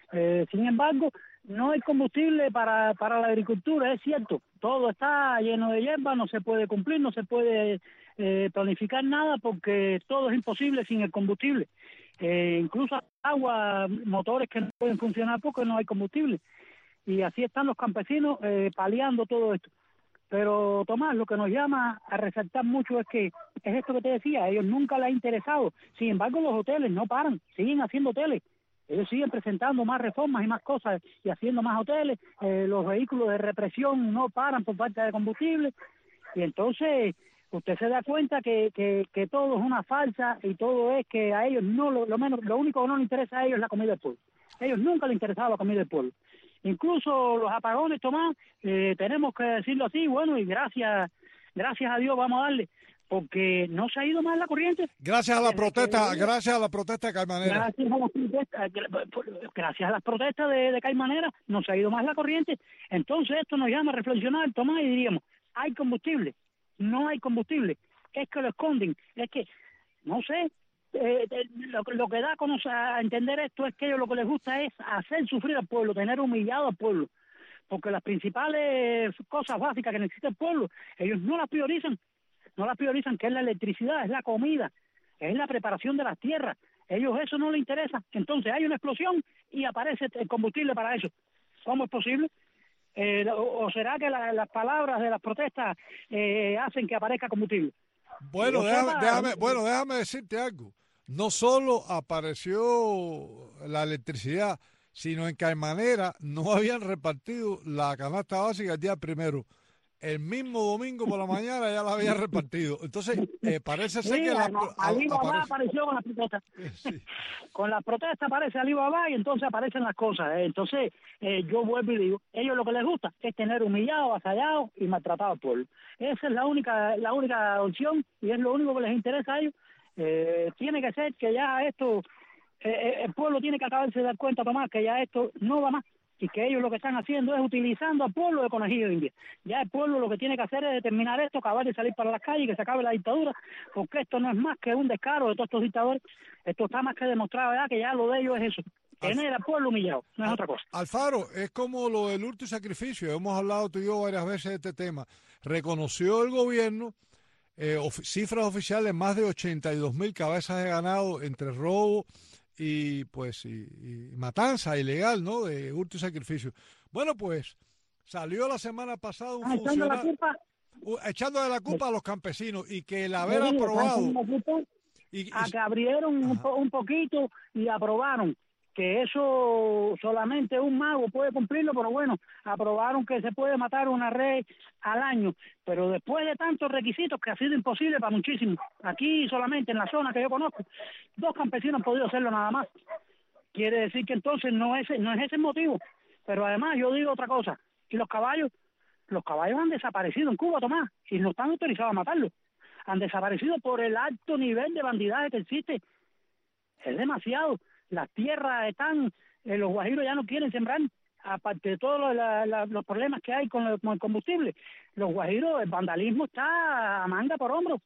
Sin embargo, no hay combustible para la agricultura, es cierto. Todo está lleno de hierba, no se puede cumplir, no se puede planificar nada porque todo es imposible sin el combustible. Incluso agua, motores que no pueden funcionar porque no hay combustible. Y así están los campesinos paliando todo esto. Pero, Tomás, lo que nos llama a resaltar mucho es que es esto que te decía, a ellos nunca les ha interesado. Sin embargo, los hoteles no paran, siguen haciendo hoteles. Ellos siguen presentando más reformas y más cosas y haciendo más hoteles. Los vehículos de represión no paran por falta de combustible. Y entonces usted se da cuenta que todo es una farsa y todo es que a ellos no, lo único que no les interesa a ellos es la comida del pueblo. A ellos nunca les interesaba la comida del pueblo. Incluso los apagones, Tomás, tenemos que decirlo así, bueno, y gracias a Dios vamos a darle, porque no se ha ido más la corriente. Gracias a la protesta de Caimanera. Gracias a las protestas de Caimanera no se ha ido más la corriente. Entonces esto nos llama a reflexionar, Tomás, y diríamos, ¿hay combustible? No hay combustible. Es que lo esconden, es que, no sé, lo que da a entender esto es que a ellos lo que les gusta es hacer sufrir al pueblo, tener humillado al pueblo, porque las principales cosas básicas que necesita el pueblo, ellos no las priorizan, que es la electricidad, es la comida, es la preparación de las tierras. Ellos eso no les interesa. Entonces hay una explosión y aparece el combustible para eso. ¿Cómo es posible? ¿O será que las palabras de las protestas hacen que aparezca combustible? Bueno, déjame decirte algo. No solo apareció la electricidad, sino en Caimanera no habían repartido la canasta básica el día primero. El mismo domingo por la mañana ya la habían repartido. Entonces, parece ser que Alibaba apareció con las protestas. Sí. Con las protestas aparece Alibaba y entonces aparecen las cosas. Entonces, yo vuelvo y digo, ellos lo que les gusta es tener humillado, avasallado y maltratado al pueblo. Esa es la única opción y es lo único que les interesa a ellos. Tiene que ser que ya esto, el pueblo tiene que acabarse de dar cuenta, Tomás, que ya esto no va más. Y que ellos lo que están haciendo es utilizando al pueblo de conejillo de India. Ya el pueblo lo que tiene que hacer es determinar esto, acabar de salir para las calles, que se acabe la dictadura, porque esto no es más que un descaro de todos estos dictadores. Esto está más que demostrado ya que ya lo de ellos es eso, tener al pueblo humillado, no es otra cosa. Alfaro, es como lo del hurto y sacrificio, hemos hablado tú y yo varias veces de este tema. Reconoció el gobierno cifras oficiales, más de 82,000 cabezas de ganado entre robo y matanza ilegal, ¿no? De hurto y sacrificio. Bueno, pues salió la semana pasada un funcionario echándole la culpa a los campesinos y que el haber aprobado que abrieron un poquito y aprobaron que eso solamente un mago puede cumplirlo, pero bueno, aprobaron que se puede matar una res al año, pero después de tantos requisitos que ha sido imposible para muchísimos. Aquí solamente en la zona que yo conozco, 2 campesinos han podido hacerlo nada más. Quiere decir que entonces no es ese el motivo. Pero además yo digo otra cosa, y los caballos han desaparecido en Cuba, Tomás, y no están autorizados a matarlos. Han desaparecido por el alto nivel de bandidaje que existe. Es demasiado. Las tierras están, los guajiros ya no quieren sembrar, aparte de todos los problemas que hay con el combustible. Los guajiros, el vandalismo está a manga por hombro,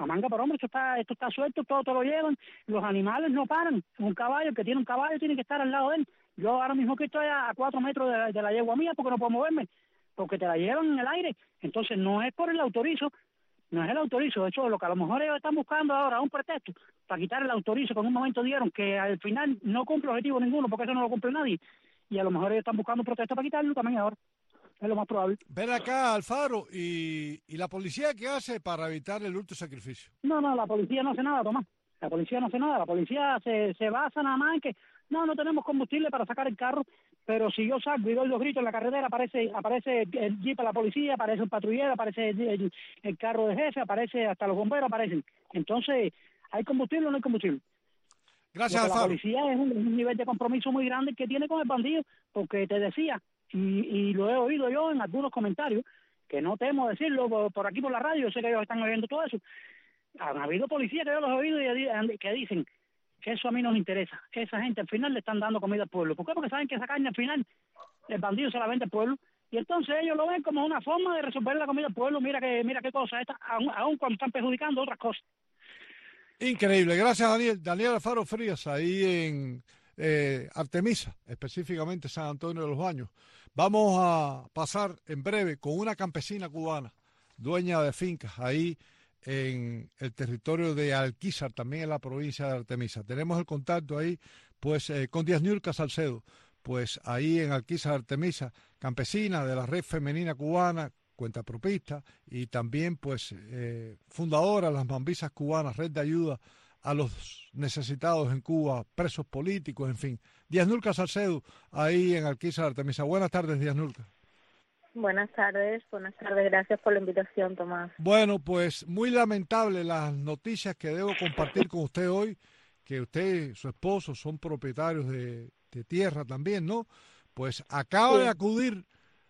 esto está suelto, todo lo llevan, los animales no paran. Un caballo, el que tiene un caballo tiene que estar al lado de él. Yo ahora mismo que estoy a 4 metros de la yegua mía porque no puedo moverme, porque te la llevan en el aire. Entonces no es por el autorizo, no es el autorizo. De hecho, lo que a lo mejor ellos están buscando ahora es un pretexto para quitar el autorizo que en un momento dieron, que al final no cumple objetivo ninguno, porque eso no lo cumple nadie. Y a lo mejor ellos están buscando un pretexto para quitarlo también ahora. Es lo más probable. Ven acá, Alfaro, ¿y la policía qué hace para evitar el hurto y sacrificio? No, la policía no hace nada, Tomás. La policía no hace nada. La policía se basa nada más en que no tenemos combustible para sacar el carro, pero si yo salgo y doy 2 gritos en la carretera, aparece el jeep de la policía, aparece un patrullero, aparece el carro de jefe, aparece hasta los bomberos, aparecen. Entonces, ¿hay combustible o no hay combustible? Gracias, Alfaro. La policía es un nivel de compromiso muy grande que tiene con el bandido, porque te decía, y lo he oído yo en algunos comentarios, que no temo decirlo por aquí por la radio, yo sé que ellos están oyendo todo eso. Han habido policías que yo los he oído y que dicen que eso a mí no me interesa. Esa gente al final le están dando comida al pueblo. ¿Por qué? Porque saben que esa carne al final el bandido se la vende al pueblo. Y entonces ellos lo ven como una forma de resolver la comida al pueblo. Mira qué cosa esta, aún cuando están perjudicando otras cosas. Increíble. Gracias, Daniel. Daniel Alfaro Frías, ahí Artemisa, específicamente San Antonio de los Baños. Vamos a pasar en breve con una campesina cubana, dueña de fincas ahí en el territorio de Alquizar, también en la provincia de Artemisa. Tenemos el contacto ahí pues con Diasniurka Salcedo, pues ahí en Alquizar, Artemisa, campesina de la Red Femenina Cubana, cuentapropista, y también pues fundadora de las Mambisas Cubanas, red de ayuda a los necesitados en Cuba, presos políticos, en fin. Diasniurka Salcedo, ahí en Alquizar, Artemisa. Buenas tardes, Diasniurka. Buenas tardes, gracias por la invitación, Tomás. Bueno, pues muy lamentable las noticias que debo compartir con usted hoy, que usted y su esposo son propietarios de tierra también, ¿no? Pues acaba de acudir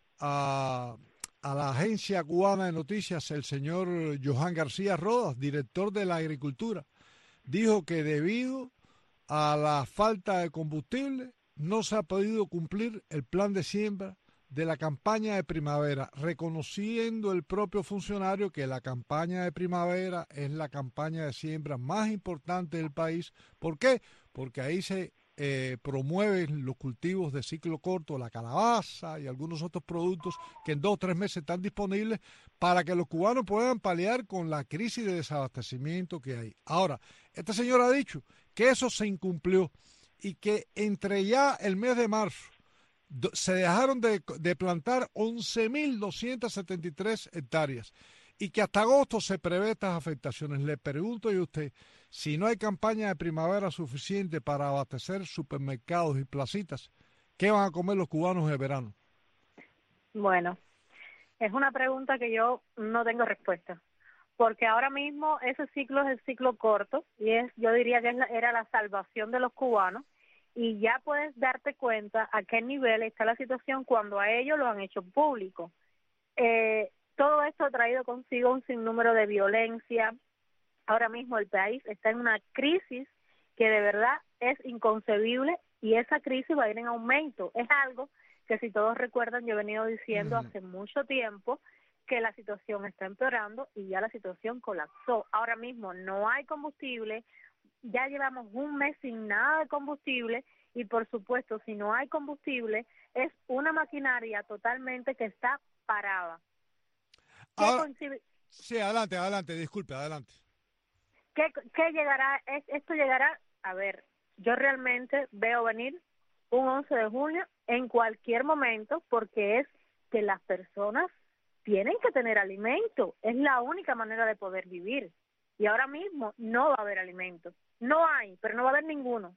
a la Agencia Cubana de Noticias el señor Johan García Rodas, director de la Agricultura. Dijo que debido a la falta de combustible no se ha podido cumplir el plan de siembra de la campaña de primavera, reconociendo el propio funcionario que la campaña de primavera es la campaña de siembra más importante del país. ¿Por qué? Porque ahí se promueven los cultivos de ciclo corto, la calabaza y algunos otros productos que en 2 o 3 meses están disponibles para que los cubanos puedan paliar con la crisis de desabastecimiento que hay. Ahora, este señor ha dicho que eso se incumplió y que entre ya el mes de marzo se dejaron de plantar 11.273 hectáreas y que hasta agosto se prevé estas afectaciones. Le pregunto yo a usted, si no hay campaña de primavera suficiente para abastecer supermercados y placitas, ¿qué van a comer los cubanos en el verano? Bueno, es una pregunta que yo no tengo respuesta, porque ahora mismo ese ciclo es el ciclo corto y yo diría que era la salvación de los cubanos. Y ya puedes darte cuenta a qué nivel está la situación cuando a ellos lo han hecho público. Todo esto ha traído consigo un sinnúmero de violencia. Ahora mismo el país está en una crisis que de verdad es inconcebible y esa crisis va a ir en aumento. Es algo que, si todos recuerdan, yo he venido diciendo hace mucho tiempo que la situación está empeorando y ya la situación colapsó. Ahora mismo no hay combustible. Ya llevamos 1 mes sin nada de combustible y, por supuesto, si no hay combustible, es una maquinaria totalmente que está parada. Ahora, sí, adelante, disculpe, adelante. ¿Qué llegará? Esto llegará, a ver, yo realmente veo venir un 11 de junio en cualquier momento porque es que las personas tienen que tener alimento. Es la única manera de poder vivir. Y ahora mismo no va a haber alimento. No hay, pero no va a haber ninguno.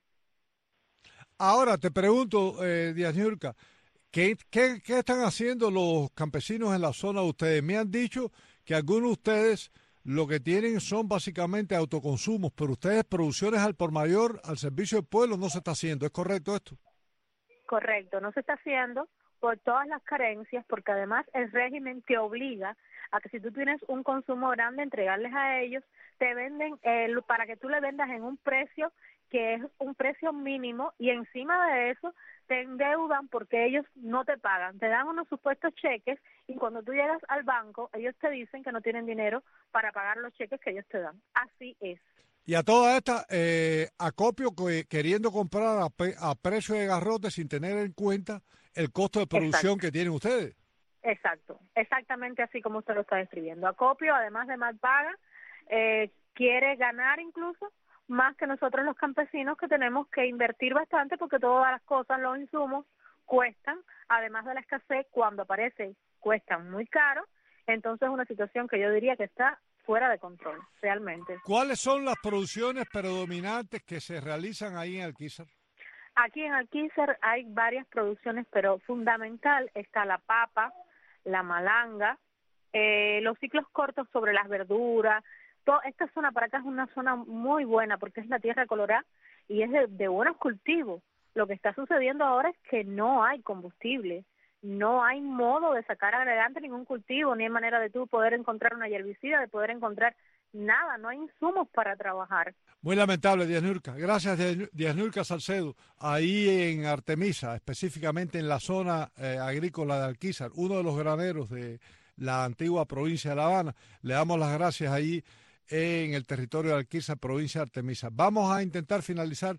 Ahora te pregunto, Diasniurka, ¿qué están haciendo los campesinos en la zona de ustedes? Me han dicho que algunos de ustedes lo que tienen son básicamente autoconsumos, pero ustedes producciones al por mayor, al servicio del pueblo, no se está haciendo. ¿Es correcto esto? Correcto, no se está haciendo por todas las carencias, porque además el régimen te obliga a que si tú tienes un consumo grande, entregarles a ellos, te venden para que tú le vendas en un precio que es un precio mínimo y encima de eso te endeudan porque ellos no te pagan, te dan unos supuestos cheques y cuando tú llegas al banco ellos te dicen que no tienen dinero para pagar los cheques que ellos te dan. Así es. Y a toda esta, Acopio queriendo comprar a precio de garrote sin tener en cuenta el costo de producción que tienen ustedes. Exacto, exactamente así como usted lo está describiendo. Acopio, además de mal paga, quiere ganar incluso más que nosotros los campesinos, que tenemos que invertir bastante porque todas las cosas, los insumos, cuestan, además de la escasez, cuando aparecen, cuestan muy caro. Entonces es una situación que yo diría que está fuera de control, realmente. ¿Cuáles son las producciones predominantes que se realizan ahí en Alquizar? Aquí en Alquizar hay varias producciones, pero fundamental está la papa, la malanga, los ciclos cortos sobre las verduras. Esta zona para acá es una zona muy buena porque es la tierra colorada y es de buenos cultivos. Lo que está sucediendo ahora es que no hay combustible, no hay modo de sacar adelante ningún cultivo, ni hay manera de tú poder encontrar una herbicida, de poder encontrar nada, no hay insumos para trabajar. Muy lamentable, Diasniurka. Gracias, Diasniurka Salcedo. Ahí en Artemisa, específicamente en la zona agrícola de Alquizar, uno de los graneros de la antigua provincia de La Habana. Le damos las gracias ahí en el territorio de Alquizar, provincia de Artemisa. Vamos a intentar finalizar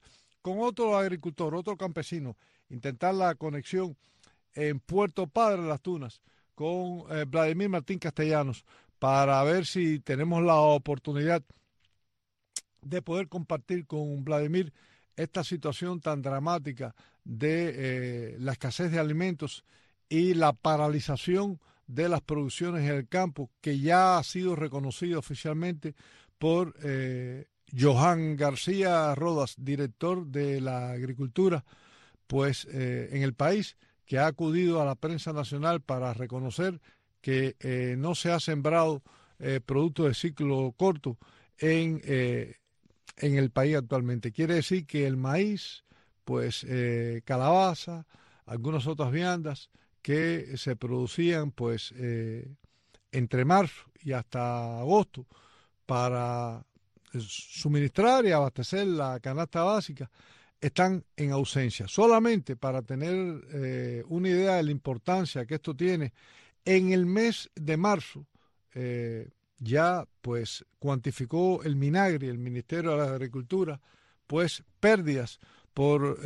con otro agricultor, otro campesino, intentar la conexión en Puerto Padre Las Tunas con Vladimir Martín Castellanos para ver si tenemos la oportunidad de poder compartir con Vladimir esta situación tan dramática de la escasez de alimentos y la paralización de las producciones en el campo, que ya ha sido reconocido oficialmente por Johan García Rodas, director de la agricultura, pues en el país, que ha acudido a la prensa nacional para reconocer que no se ha sembrado productos de ciclo corto en el país actualmente. Quiere decir que el maíz, pues calabaza, algunas otras viandas que se producían pues entre marzo y hasta agosto para suministrar y abastecer la canasta básica, están en ausencia. Solamente para tener una idea de la importancia que esto tiene, en el mes de marzo ya pues cuantificó el MINAGRI, el Ministerio de la Agricultura, pues pérdidas por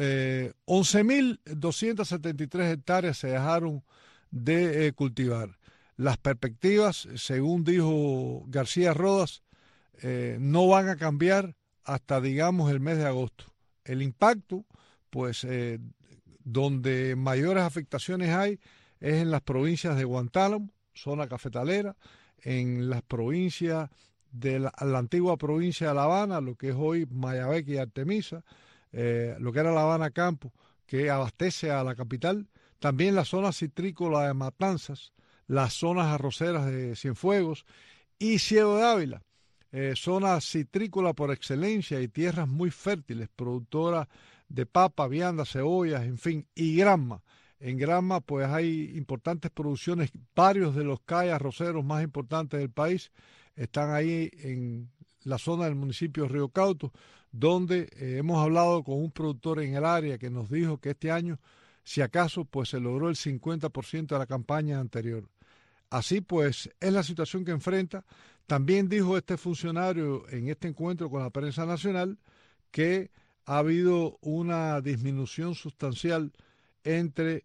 11.273 hectáreas se dejaron de cultivar. Las perspectivas, según dijo García Rodas, no van a cambiar hasta, digamos, el mes de agosto. El impacto, pues, donde mayores afectaciones hay es en las provincias de Guantánamo, zona cafetalera, en las provincias de la antigua provincia de La Habana, lo que es hoy Mayabeque y Artemisa, lo que era La Habana Campo, que abastece a la capital, también la zona citrícola de Matanzas, las zonas arroceras de Cienfuegos y Ciego de Ávila, zona citrícola por excelencia y tierras muy fértiles, productoras de papa, vianda, cebollas, en fin, y Granma. En Granma pues hay importantes producciones, varios de los CAI arroceros más importantes del país están ahí en la zona del municipio de Río Cauto, donde hemos hablado con un productor en el área que nos dijo que este año, si acaso, pues se logró el 50% de la campaña anterior. Así pues es la situación que enfrenta. También dijo este funcionario en este encuentro con la prensa nacional que ha habido una disminución sustancial entre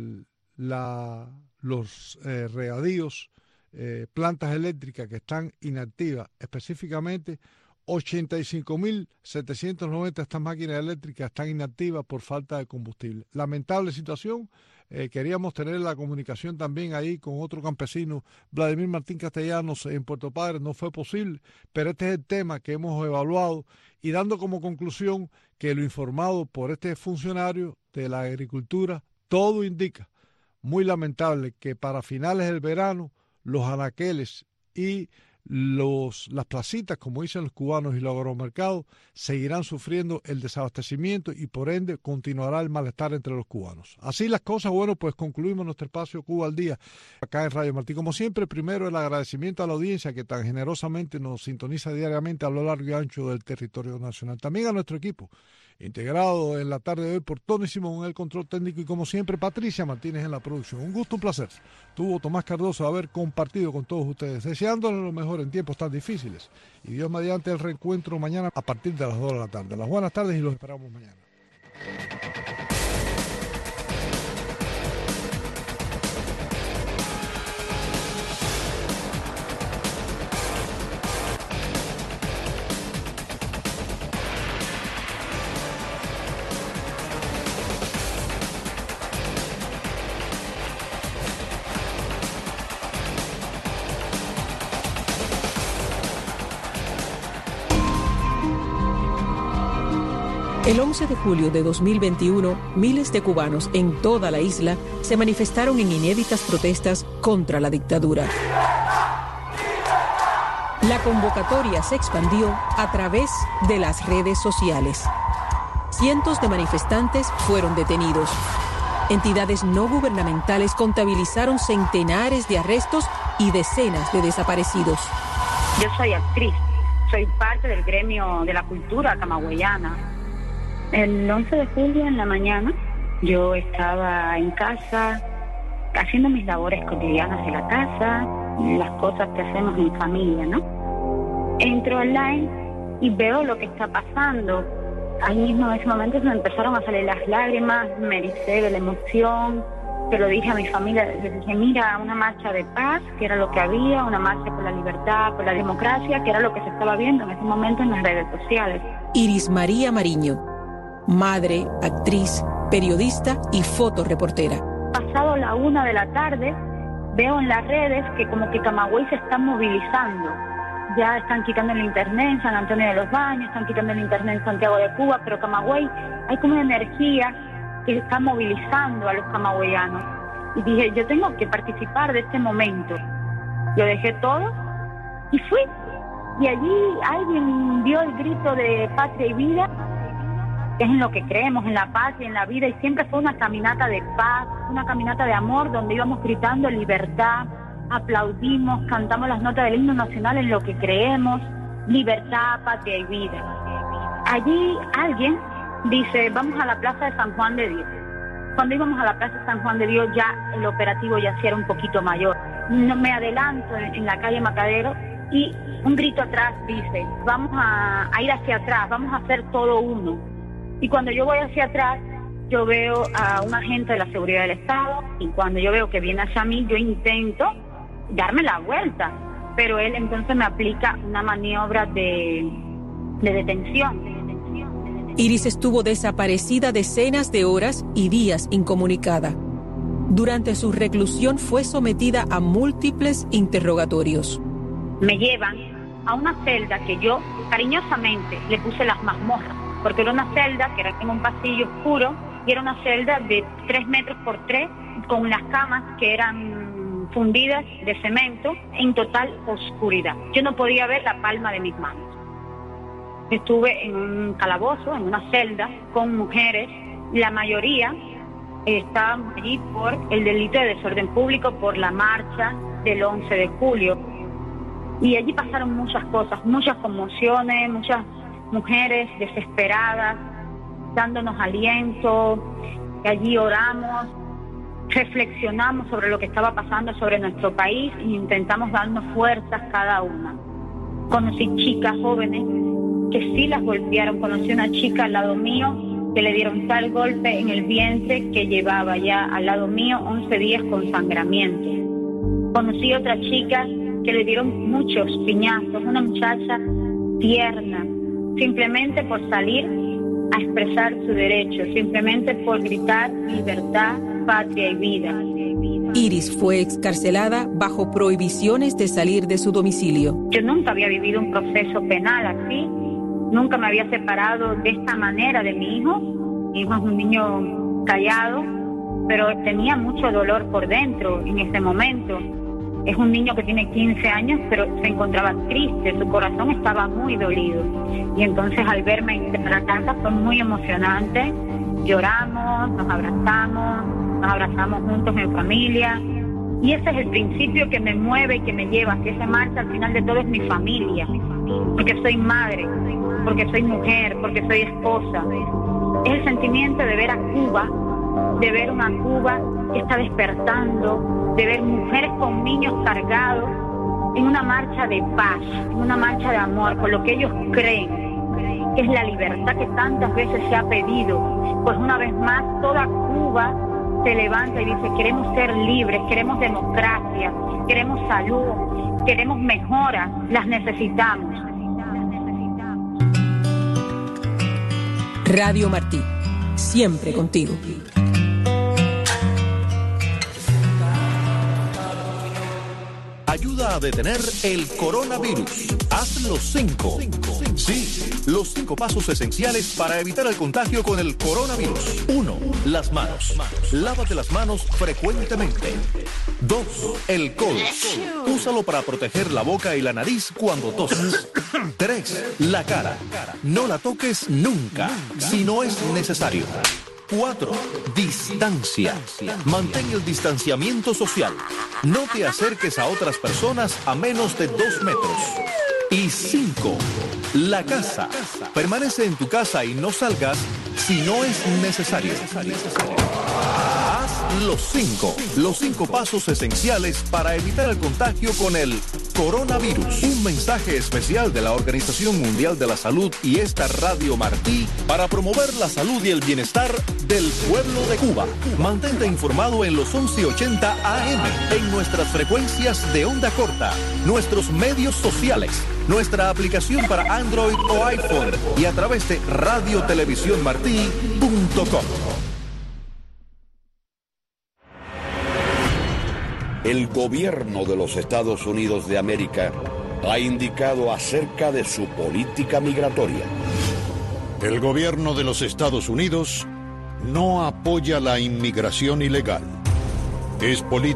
los regadíos, plantas eléctricas que están inactivas, específicamente 85.790 de estas máquinas eléctricas están inactivas por falta de combustible. Lamentable situación. Queríamos tener la comunicación también ahí con otro campesino, Vladimir Martín Castellanos, en Puerto Padre, no fue posible, pero este es el tema que hemos evaluado y dando como conclusión que lo informado por este funcionario de la agricultura, todo indica, muy lamentable, que para finales del verano los anaqueles y las placitas, como dicen los cubanos, y los agromercados seguirán sufriendo el desabastecimiento y por ende continuará el malestar entre los cubanos. Así las cosas. Bueno, pues concluimos nuestro espacio Cuba al Día acá en Radio Martí. Como siempre, primero el agradecimiento a la audiencia que tan generosamente nos sintoniza diariamente a lo largo y ancho del territorio nacional. También a nuestro equipo, integrado en la tarde de hoy por Tony Simón en el control técnico y como siempre Patricia Martínez en la producción. Un gusto, un placer. Tuvo Tomás Cardoso haber compartido con todos ustedes, deseándoles lo mejor en tiempos tan difíciles. Y Dios mediante el reencuentro mañana a partir de las 2 de la tarde. Las buenas tardes y los esperamos mañana. El 11 de julio de 2021, miles de cubanos en toda la isla se manifestaron en inéditas protestas contra la dictadura. La convocatoria se expandió a través de las redes sociales. Cientos de manifestantes fueron detenidos. Entidades no gubernamentales contabilizaron centenares de arrestos y decenas de desaparecidos. Yo soy actriz, soy parte del gremio de la cultura camagüeyana. El 11 de julio en la mañana yo estaba en casa haciendo mis labores cotidianas de la casa, las cosas que hacemos en familia, ¿no? Entro online y veo lo que está pasando ahí mismo en ese momento se me empezaron a salir las lágrimas, me ericé de la emoción. Se lo dije a mi familia, les dije, mira, una marcha de paz, que era lo que había, una marcha por la libertad, por la democracia, que era lo que se estaba viendo en ese momento en las redes sociales. Iris María Mariño, madre, actriz, periodista y fotoreportera. Pasado la 1 de la tarde, veo en las redes que como que Camagüey se está movilizando. Ya están quitando el internet en San Antonio de los Baños, están quitando el internet en Santiago de Cuba, pero Camagüey, hay como una energía que está movilizando a los camagüeyanos. Y dije, yo tengo que participar de este momento. Lo dejé todo y fui. Y allí alguien dio el grito de patria y vida, que es en lo que creemos, en la paz y en la vida, y siempre fue una caminata de paz, una caminata de amor, donde íbamos gritando libertad, aplaudimos, cantamos las notas del himno nacional en lo que creemos, libertad, patria y vida. Allí alguien dice, vamos a la Plaza de San Juan de Dios. Cuando íbamos a la Plaza de San Juan de Dios, ya el operativo ya sí era un poquito mayor. No, me adelanto en la calle Macadero y un grito atrás dice, vamos a ir hacia atrás, vamos a hacer todo uno. Y cuando yo voy hacia atrás, yo veo a un agente de la seguridad del Estado, y cuando yo veo que viene hacia mí, yo intento darme la vuelta, pero él entonces me aplica una maniobra de detención. Iris estuvo desaparecida decenas de horas y días incomunicada. Durante su reclusión fue sometida a múltiples interrogatorios. Me llevan a una celda que yo cariñosamente le puse las mazmorras, porque era una celda que era en un pasillo oscuro y era una celda de 3 metros por 3 con las camas que eran fundidas de cemento en total oscuridad. Yo no podía ver la palma de mis manos. Estuve en un calabozo, en una celda, con mujeres. La mayoría estaban allí por el delito de desorden público, por la marcha del 11 de julio. Y allí pasaron muchas cosas, muchas conmociones, muchas mujeres desesperadas, dándonos aliento. Allí oramos, reflexionamos sobre lo que estaba pasando sobre nuestro país e intentamos darnos fuerzas cada una. Conocí chicas jóvenes que sí las golpearon. Conocí una chica al lado mío que le dieron tal golpe en el vientre que llevaba ya al lado mío 11 días con sangramiento. Conocí otra chica que le dieron muchos piñazos, una muchacha tierna, simplemente por salir a expresar su derecho, simplemente por gritar libertad, patria y vida. Iris fue excarcelada bajo prohibiciones de salir de su domicilio. Yo nunca había vivido un proceso penal así. Nunca me había separado de esta manera de mi hijo. Mi hijo es un niño callado, pero tenía mucho dolor por dentro en ese momento. Es un niño que tiene 15 años, pero se encontraba triste, su corazón estaba muy dolido. Y entonces al verme en la casa fue muy emocionante. Lloramos, nos abrazamos juntos en familia. Y ese es el principio que me mueve y que me lleva hacia esa marcha. Al final de todo es mi familia, porque soy madre, porque soy mujer, porque soy esposa. Es el sentimiento de ver a Cuba, de ver una Cuba que está despertando, de ver mujeres con niños cargados en una marcha de paz, en una marcha de amor, por lo que ellos creen, que es la libertad que tantas veces se ha pedido. Pues una vez más toda Cuba se levanta y dice, queremos ser libres, queremos democracia, queremos salud, queremos mejoras, las necesitamos. Radio Martí, siempre contigo. Ayuda a detener el coronavirus. Haz los 5. Sí, los 5 pasos esenciales para evitar el contagio con el coronavirus. 1. Las manos. Lávate las manos frecuentemente. 2. El codo. Úsalo para proteger la boca y la nariz cuando tosas. 3. La cara. No la toques nunca, si no es necesario. 4. Distancia. Mantén el distanciamiento social. No te acerques a otras personas a menos de 2 metros. Y 5. La casa. Permanece en tu casa y no salgas si no es necesario. Haz Los cinco pasos esenciales para evitar el contagio con el coronavirus. Un mensaje especial de la Organización Mundial de la Salud y esta Radio Martí para promover la salud y el bienestar del pueblo de Cuba. Mantente informado en los 1180 AM, en nuestras frecuencias de onda corta, nuestros medios sociales, nuestra aplicación para Android o iPhone y a través de radiotelevisiónmartí.com. El gobierno de los Estados Unidos de América ha indicado acerca de su política migratoria. El gobierno de los Estados Unidos no apoya la inmigración ilegal. Es política